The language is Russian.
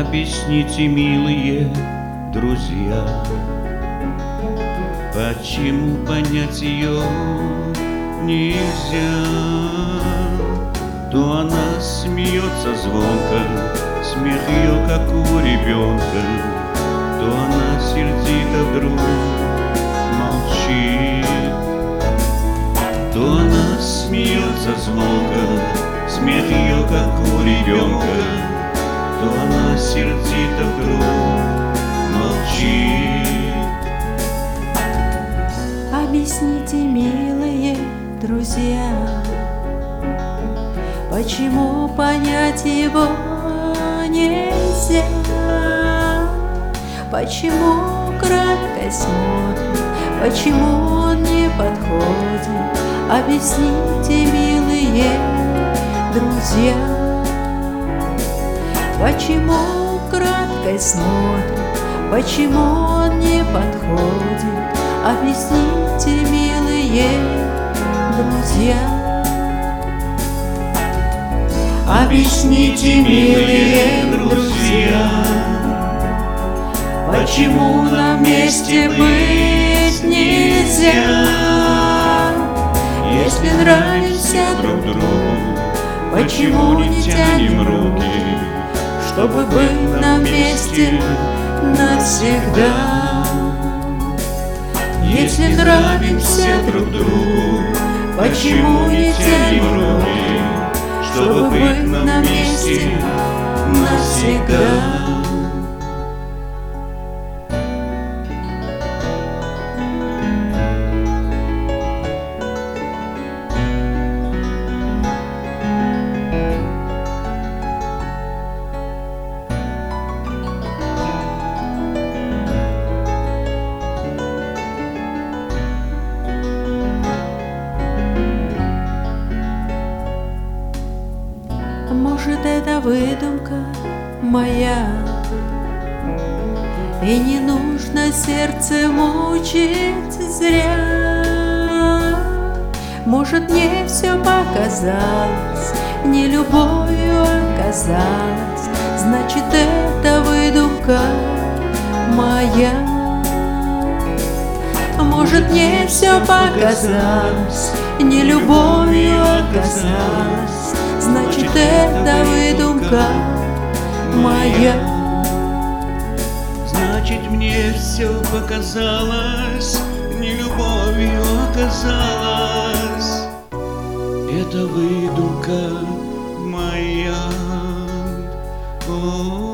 Объясните, милые друзья, почему понять ее нельзя? То она смеется звонко, смех ее как у ребенка, то она сердито вдруг молчит, то она смеется звонко, смех ее как у ребенка, то она сердито вдруг молчит. Объясните, милые друзья, почему понять его нельзя? Почему кратко смотрит, почему он не подходит? Объясните, милые друзья, почему кратко смотрит, почему он не подходит? Объясните, милые друзья. Объясните, милые друзья, почему нам вместе быть нельзя? Если нравимся друг другу, почему не тянем руки, чтобы быть нам вместе навсегда? Если нравимся друг другу, почему не тянем руки, чтобы быть нам вместе навсегда? Может, это выдумка моя, и не нужно сердце мучить зря. Может, мне все показалось, не любовью оказалось, значит, это выдумка моя. Может, мне все показалось, не любовью оказалось, значит, это выдумка моя. Значит, мне все показалось, не любовью оказалось, это выдумка моя. О-о-о.